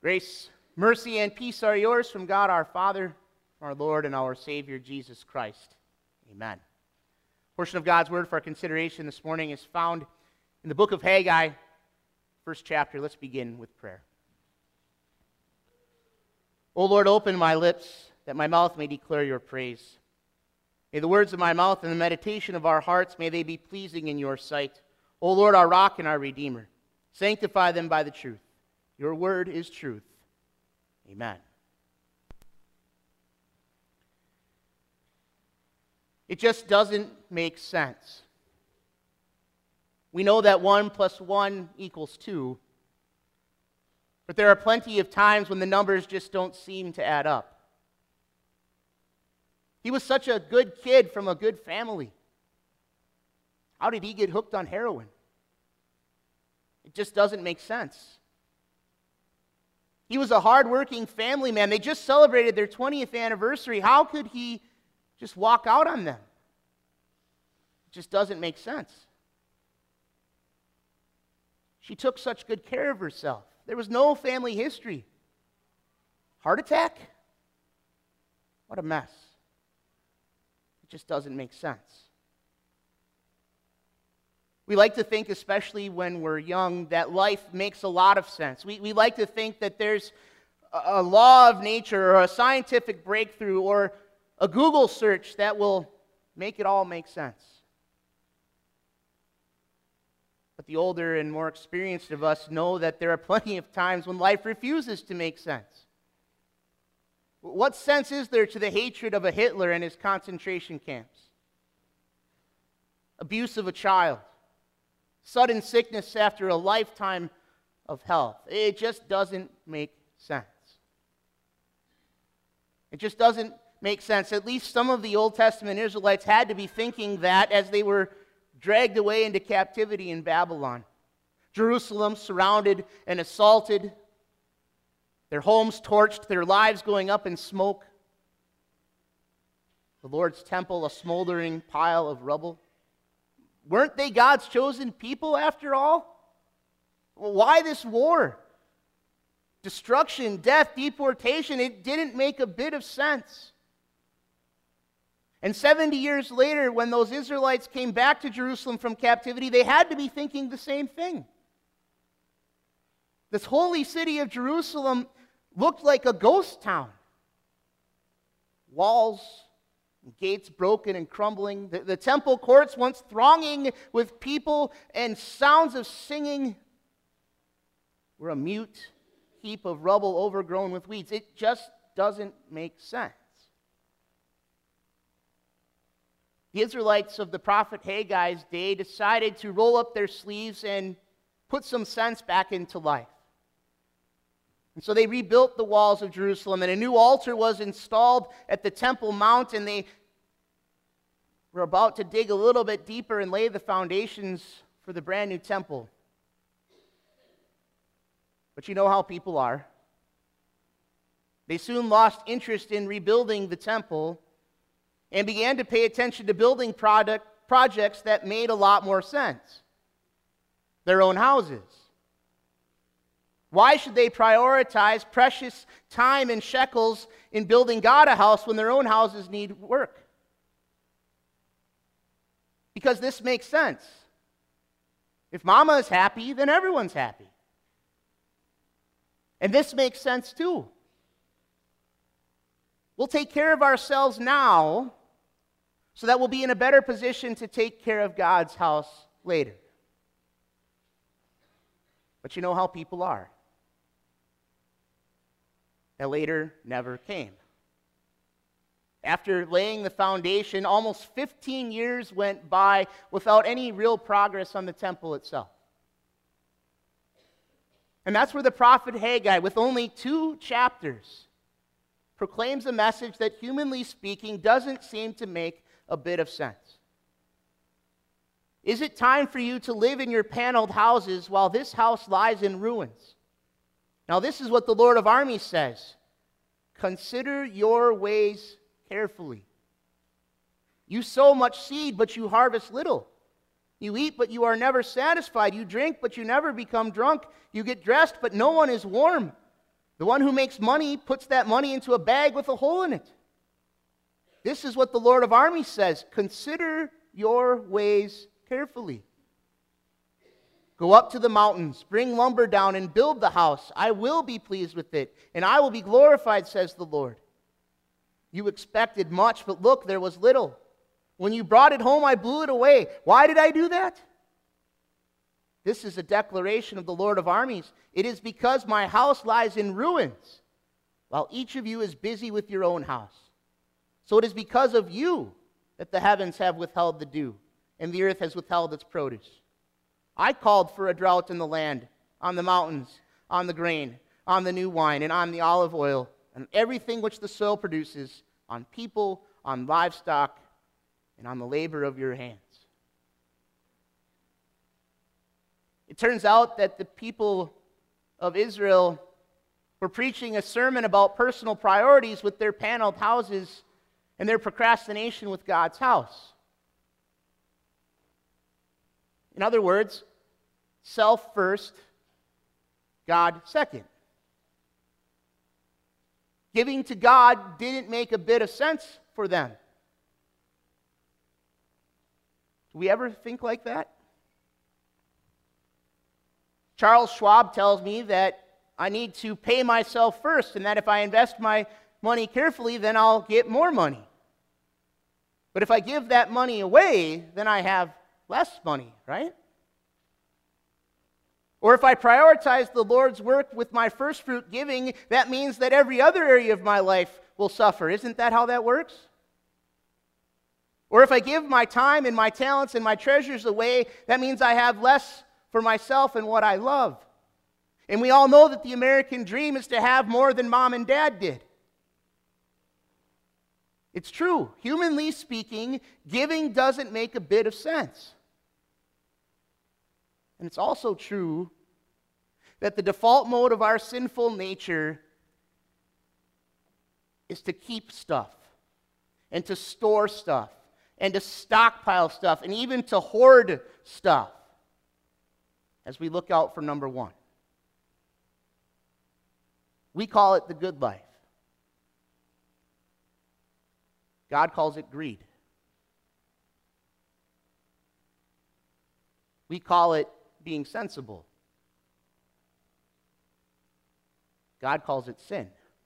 Grace, mercy, and peace are yours from God our Father, from our Lord and our Savior, Jesus Christ. Amen. A portion of God's Word for our consideration this morning is found in the book of Haggai, first chapter. Let's begin with prayer. O Lord, open my lips, that my mouth may declare your praise. May the words of my mouth and the meditation of our hearts, may they be pleasing in your sight. O Lord, our rock and our redeemer, sanctify them by the truth. Your word is truth. Amen. It just doesn't make sense. We know that 1 + 1 = 2, but there are plenty of times when the numbers just don't seem to add up. He was such a good kid from a good family. How did he get hooked on heroin? It just doesn't make sense. He was a hardworking family man. They just celebrated their 20th anniversary. How could he just walk out on them? It just doesn't make sense. She took such good care of herself. There was no family history. Heart attack? What a mess. It just doesn't make sense. We like to think, especially when we're young, that life makes a lot of sense. We like to think that there's a law of nature or a scientific breakthrough or a Google search that will make it all make sense. But the older and more experienced of us know that there are plenty of times when life refuses to make sense. What sense is there to the hatred of a Hitler and his concentration camps? Abuse of a child? Sudden sickness after a lifetime of health? It just doesn't make sense. It just doesn't make sense. At least some of the Old Testament Israelites had to be thinking that as they were dragged away into captivity in Babylon. Jerusalem surrounded and assaulted, their homes torched, their lives going up in smoke, the Lord's temple a smoldering pile of rubble. Weren't they God's chosen people after all? Well, why this war? Destruction, death, deportation, it didn't make a bit of sense. And 70 years later, when those Israelites came back to Jerusalem from captivity, they had to be thinking the same thing. This holy city of Jerusalem looked like a ghost town. Walls, gates broken and crumbling. The temple courts once thronging with people and sounds of singing were a mute heap of rubble overgrown with weeds. It just doesn't make sense. The Israelites of the prophet Haggai's day decided to roll up their sleeves and put some sense back into life. And so they rebuilt the walls of Jerusalem, and a new altar was installed at the Temple Mount, and they were about to dig a little bit deeper and lay the foundations for the brand new temple. But you know how people are. They soon lost interest in rebuilding the temple and began to pay attention to building projects that made a lot more sense. Their own houses. Why should they prioritize precious time and shekels in building God a house when their own houses need work? Because this makes sense. If mama is happy, then everyone's happy. And this makes sense too. We'll take care of ourselves now so that we'll be in a better position to take care of God's house later. But you know how people are. That later never came. After laying the foundation, almost 15 years went by without any real progress on the temple itself. And that's where the prophet Haggai, with only 2 chapters, proclaims a message that, humanly speaking, doesn't seem to make a bit of sense. Is it time for you to live in your paneled houses while this house lies in ruins? Now, this is what the Lord of armies says. Consider your ways carefully. You sow much seed, but you harvest little. You eat, but you are never satisfied. You drink, but you never become drunk. You get dressed, but no one is warm. The one who makes money puts that money into a bag with a hole in it. This is what the Lord of armies says. Consider your ways carefully. Go up to the mountains, bring lumber down, and build the house. I will be pleased with it, and I will be glorified, says the Lord. You expected much, but look, there was little. When you brought it home, I blew it away. Why did I do that? This is a declaration of the Lord of armies. It is because my house lies in ruins, while each of you is busy with your own house. So it is because of you that the heavens have withheld the dew, and the earth has withheld its produce. I called for a drought in the land, on the mountains, on the grain, on the new wine, and on the olive oil, and everything which the soil produces, on people, on livestock, and on the labor of your hands. It turns out that the people of Israel were preaching a sermon about personal priorities with their paneled houses and their procrastination with God's house. In other words, self first, God second. Giving to God didn't make a bit of sense for them. Do we ever think like that? Charles Schwab tells me that I need to pay myself first, and that if I invest my money carefully, then I'll get more money. But if I give that money away, then I have less money, right? Or if I prioritize the Lord's work with my first fruit giving, that means that every other area of my life will suffer. Isn't that how that works? Or if I give my time and my talents and my treasures away, that means I have less for myself and what I love. And we all know that the American dream is to have more than mom and dad did. It's true. Humanly speaking, giving doesn't make a bit of sense. And it's also true that the default mode of our sinful nature is to keep stuff, and to store stuff, and to stockpile stuff, and even to hoard stuff, as we look out for number one. We call it the good life. God calls it greed. We call it being sensible. God calls it sin.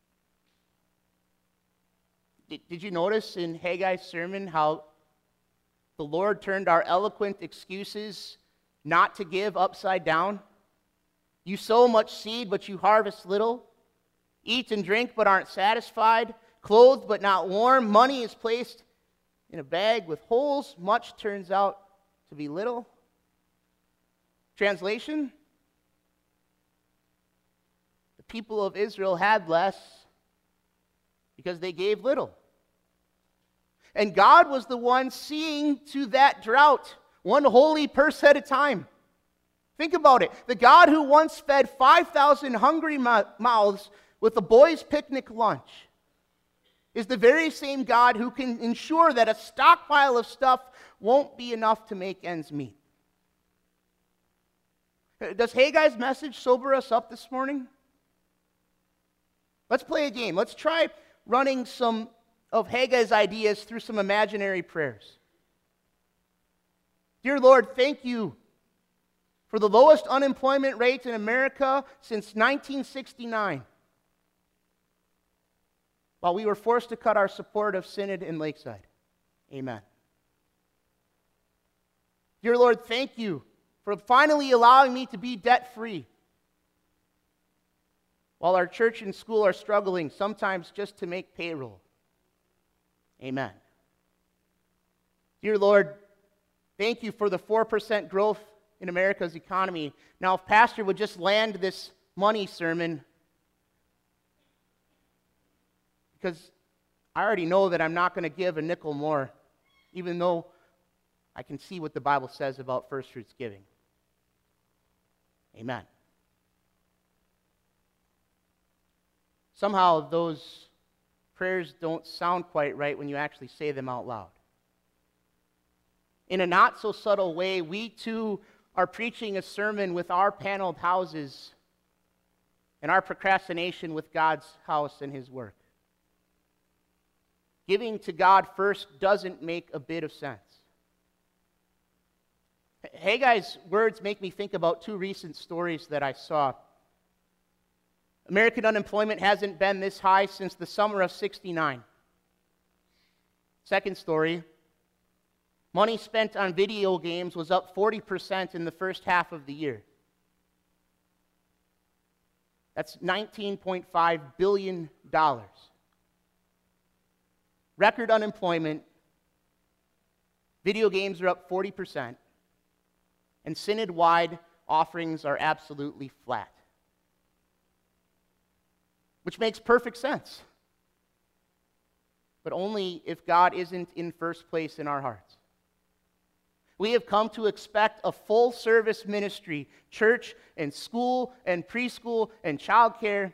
Did you notice in Haggai's sermon how the Lord turned our eloquent excuses not to give upside down? You sow much seed, but you harvest little. Eat and drink, but aren't satisfied. Clothed, but not warm. Money is placed in a bag with holes. Much turns out to be little. Translation: the people of Israel had less because they gave little. And God was the one seeing to that drought, one holy purse at a time. Think about it. The God who once fed 5,000 hungry mouths with a boys' picnic lunch is the very same God who can ensure that a stockpile of stuff won't be enough to make ends meet. Does Haggai's message sober us up this morning? Let's play a game. Let's try running some of Haggai's ideas through some imaginary prayers. Dear Lord, thank you for the lowest unemployment rate in America since 1969, while we were forced to cut our support of Synod in Lakeside. Amen. Dear Lord, thank you for finally allowing me to be debt-free, while our church and school are struggling, sometimes just to make payroll. Amen. Dear Lord, thank you for the 4% growth in America's economy. Now, if Pastor would just land this money sermon, because I already know that I'm not going to give a nickel more, even though I can see what the Bible says about first fruits giving. Amen. Somehow those prayers don't sound quite right when you actually say them out loud. In a not so subtle way, we too are preaching a sermon with our paneled houses and our procrastination with God's house and His work. Giving to God first doesn't make a bit of sense. Haggai's words make me think about two recent stories that I saw. American unemployment hasn't been this high since the summer of '69. Second story, money spent on video games was up 40% in the first half of the year. That's $19.5 billion. Record unemployment, video games are up 40%, and synod-wide offerings are absolutely flat. Which makes perfect sense. But only if God isn't in first place in our hearts. We have come to expect a full-service ministry, church and school and preschool and childcare.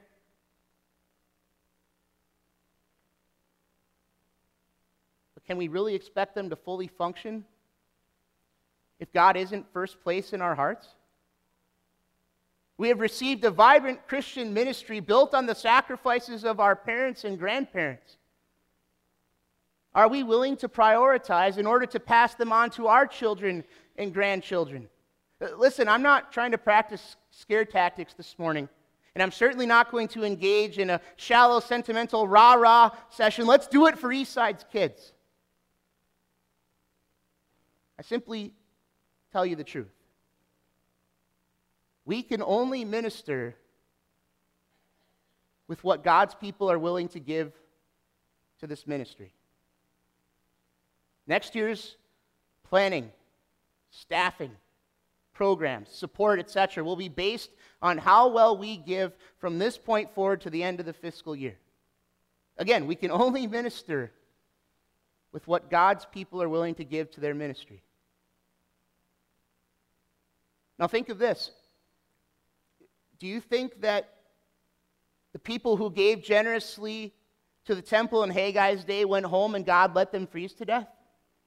But can we really expect them to fully function if God isn't first place in our hearts? We have received a vibrant Christian ministry built on the sacrifices of our parents and grandparents. Are we willing to prioritize in order to pass them on to our children and grandchildren? Listen, I'm not trying to practice scare tactics this morning, and I'm certainly not going to engage in a shallow, sentimental, rah-rah session. Let's do it for Eastside's kids. I simply tell you the truth. We can only minister with what God's people are willing to give to this ministry. Next year's planning, staffing, programs, support, etc. will be based on how well we give from this point forward to the end of the fiscal year. Again, we can only minister with what God's people are willing to give to their ministry. Now think of this. Do you think that the people who gave generously to the temple in Haggai's day went home and God let them freeze to death?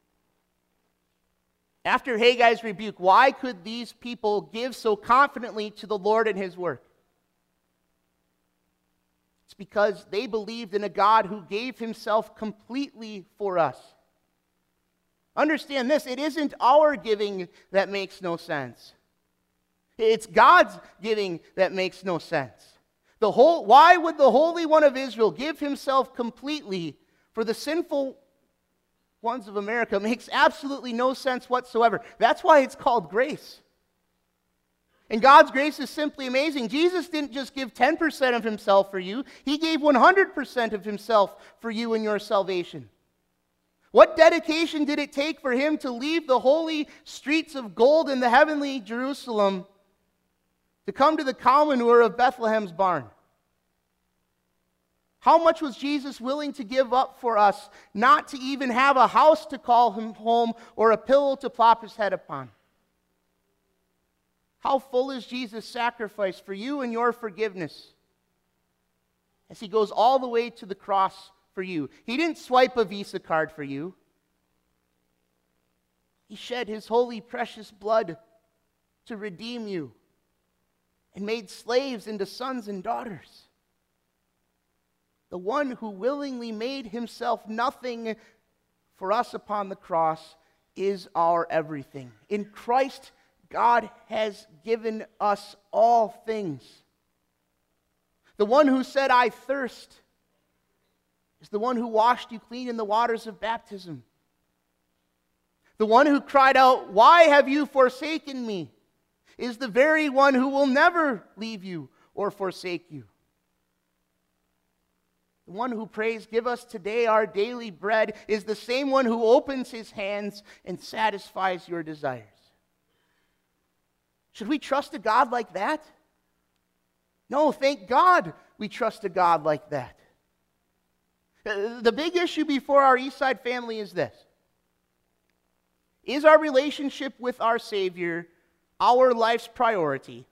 After Haggai's rebuke, why could these people give so confidently to the Lord and His work? It's because they believed in a God who gave Himself completely for us. Understand this, it isn't our giving that makes no sense. It's God's giving that makes no sense. Why would the Holy One of Israel give Himself completely for the sinful ones of America? Makes absolutely no sense whatsoever. That's why it's called grace. And God's grace is simply amazing. Jesus didn't just give 10% of Himself for you. He gave 100% of Himself for you and your salvation. What dedication did it take for Him to leave the holy streets of gold in the heavenly Jerusalem to come to the cow manure of Bethlehem's barn? How much was Jesus willing to give up for us not to even have a house to call Him home or a pillow to plop His head upon? How full is Jesus' sacrifice for you and your forgiveness as He goes all the way to the cross for you? He didn't swipe a Visa card for you. He shed His holy, precious blood to redeem you and made slaves into sons and daughters. The one who willingly made Himself nothing for us upon the cross is our everything. In Christ, God has given us all things. The one who said, "I thirst," is the one who washed you clean in the waters of baptism. The one who cried out, "Why have you forsaken me?" is the very one who will never leave you or forsake you. The one who prays, "Give us today our daily bread," is the same one who opens His hands and satisfies your desires. Should we trust a God like that? No, thank God we trust a God like that. The big issue before our Eastside family is this. Is our relationship with our Savior our life's priority?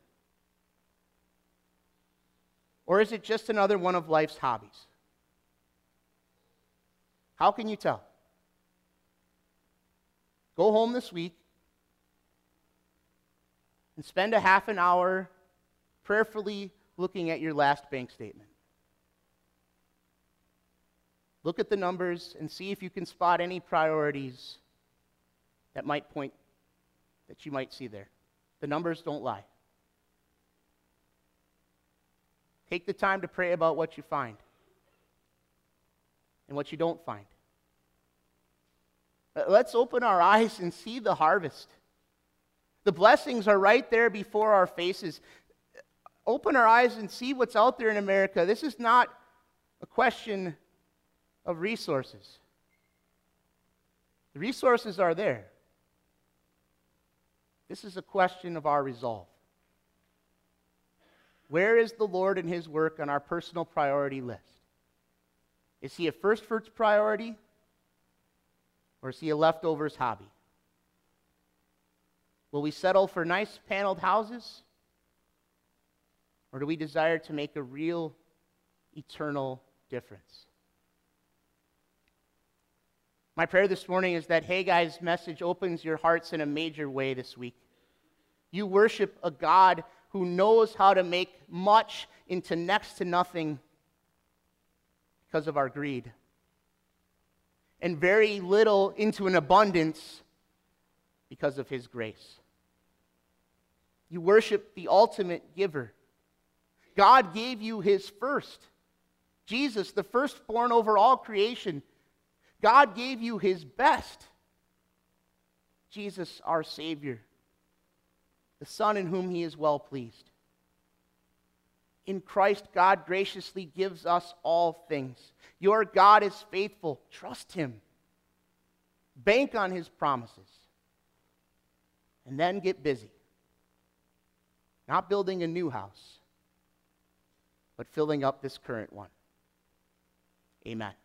Or is it just another one of life's hobbies? How can you tell? Go home this week and spend a half an hour prayerfully looking at your last bank statement. Look at the numbers and see if you can spot any priorities that you might see there. The numbers don't lie. Take the time to pray about what you find and what you don't find. Let's open our eyes and see the harvest. The blessings are right there before our faces. Open our eyes and see what's out there in America. This is not a question of resources. The resources are there. This is a question of our resolve. Where is the Lord and His work on our personal priority list? Is He a first fruits priority, or is He a leftovers hobby? Will we settle for nice paneled houses, or do we desire to make a real, eternal difference? My prayer this morning is that Haggai's message opens your hearts in a major way this week. You worship a God who knows how to make much into next to nothing because of our greed, and very little into an abundance because of His grace. You worship the ultimate giver. God gave you His first. Jesus, the firstborn over all creation. God gave you His best. Jesus, our Savior, the Son in whom He is well pleased. In Christ, God graciously gives us all things. Your God is faithful. Trust Him. Bank on His promises. And then get busy. Not building a new house, but filling up this current one. Amen.